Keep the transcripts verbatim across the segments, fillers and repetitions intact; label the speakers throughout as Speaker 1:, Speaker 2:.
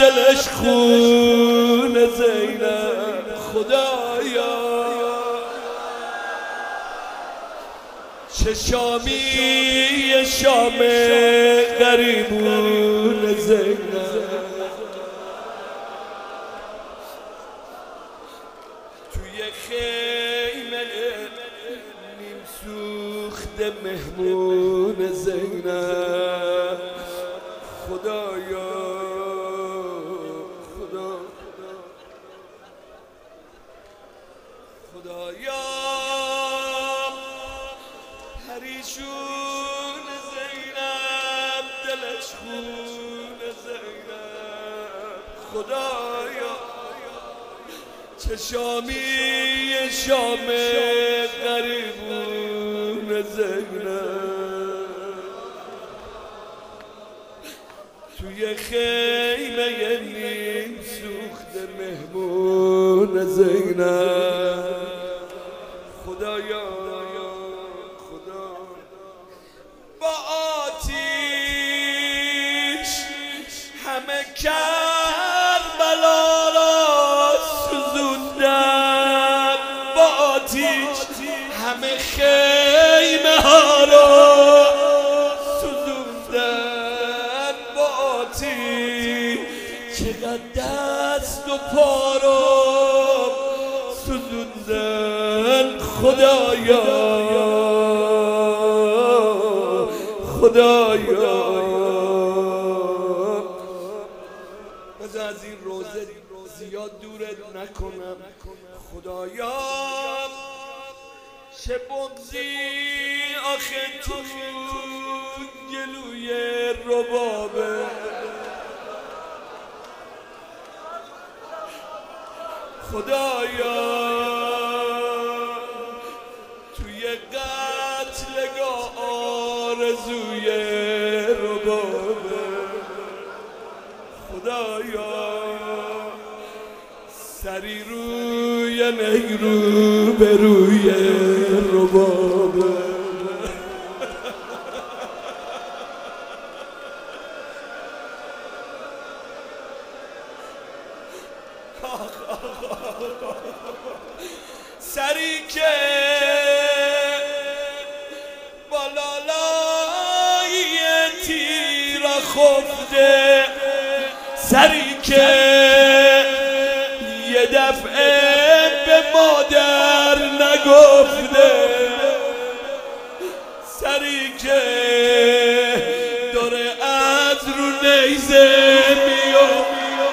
Speaker 1: دلش خون زینب خدایا چه شامی شام غریبون زینب توی خیمه نیم سوخت مهمون زینب خدایا خدا خدایا پریشون زینب دلش خون زینب خدایا چه شامی شام غریبون زینب توی خیمه نیم سوخت مهمون زینب خدایا خدا با آتیش همه کربلا را سوزوندن با آتیش همه خیمه ها را سوزوندن با آتیش چقدر دست و پا را سوزوندن خدایا خدایا بذار از این روزه زیاد دورت نکنم خدایا چه بغضی آخه تو گلوی ربابه خدایا توی قتلگاه آرزوی ربابه خدایا سری روی نیرو به روی ربابه سری که بالالای تیر خفته سری که یه دفعه به مادر نگفته سری که داره از رو نیزه میاد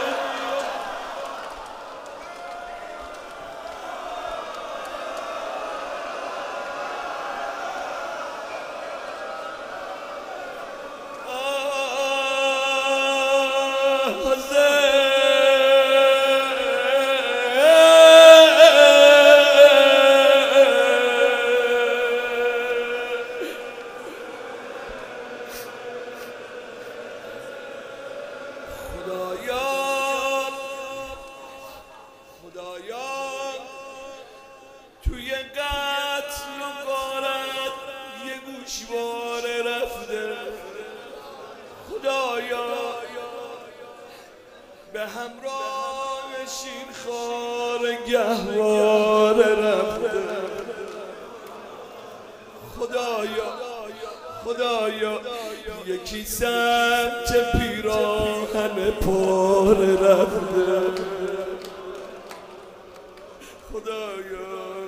Speaker 1: توی قتل و غارت یه گوشواره رفته خدایا به همراه شیرخوار گهواره رفته خدایا خدایا یکی سمت پیراهن پاره رفته خدایا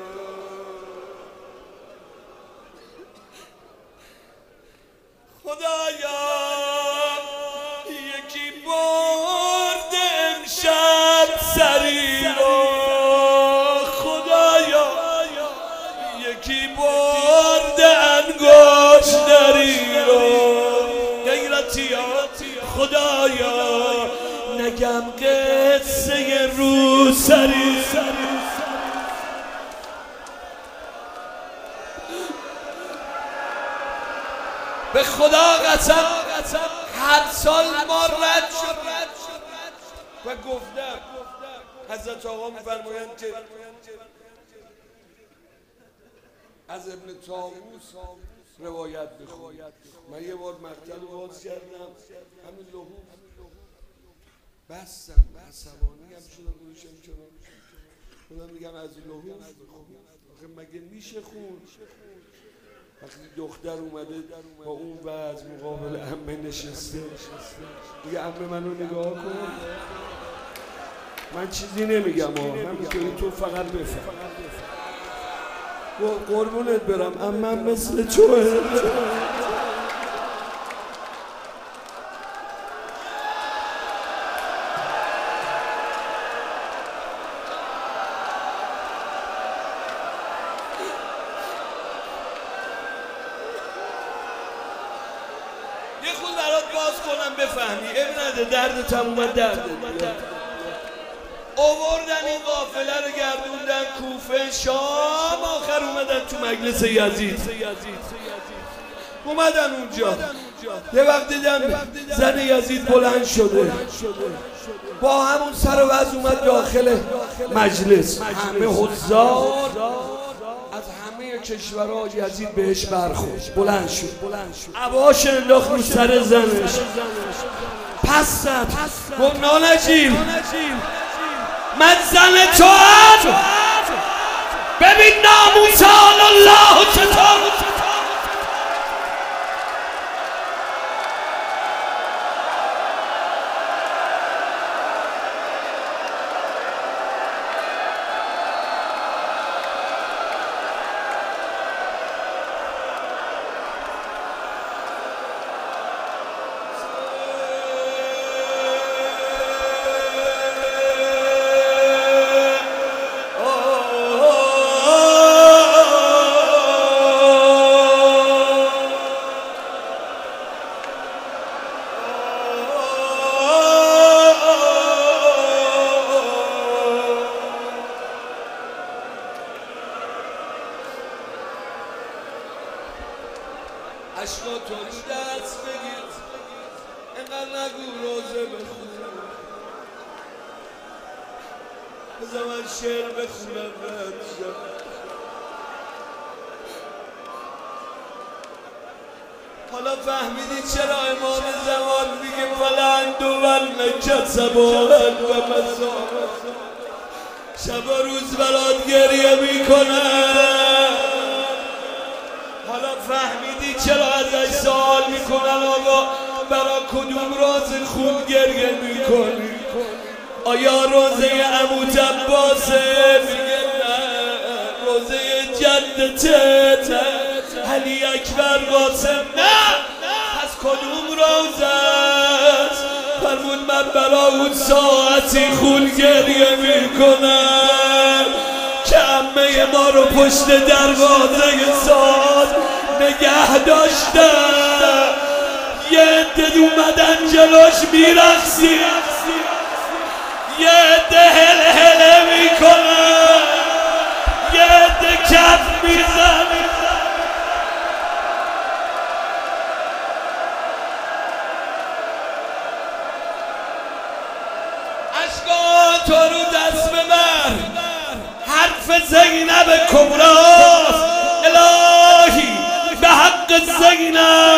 Speaker 1: خدایا یکی برد امشب سری رو خدایا یکی برد انگشتری رو غیرتیات خدایا نگم قصه رو سری به خدا قسم هر سال ما رد شدیم و گفتم حضرت آقا می‌فرمایند که از ابن طاووس روایت بخونید. من یه بار مقتل باز کردم همین لحوف بستم عصبانی هم شدم گوشم کنار خودم میگم از لحوم آخه مگه میشه خون وقتی دختر اومده با اون وضع مقابل عمه نشسته میگه عمه منو نگاه کن من چیزی نمیگم همینطوری تو فقط بفهم قربونت برم عمه مثل توه یه خود برات باز کنم بفهمی اب نده درد تموم درد آوردن این قافله رو گردوندن کوفه شام آخر اومدن تو مجلس یزید اومدن اونجا یه وقت دیدم زن یزید بلند شده با همون سر و وضع اومد داخل مجلس همه حضار از همه کشورها یزید بهش برخورد بلند شد عباش انداخت رو سر زنش پس زد گفت نانجیل من زن تو هم ببین ناموسان الله چطور عشقا تو دست بگیر اینقدر نگو روزه بخون بذار من شعر بخونم برشم حالا فهمیدی چرا امام زمان میگه فلند و ولنکت سباهن و مسامت شب و روز برات گریه میکنن حالا فهمیدی چرا ازش سوال میکنن آقا برا کدوم راز خون گریه میکنی آیا روزه عموت عباسه میگه نه روزه جدته نه علی اکبر قاسم نه پس کدوم روزه است فرمود من برا اون ساعتی خون گریه میکنم که عمه ما رو پشت دروازه ساد نگه داشتن یه عده اومدن جلوش میرقصی یه عده هل هله میکنن یه عده کف میزن عشقا تو رو دست ببر حرف زینب کبراست الهی به حق زینب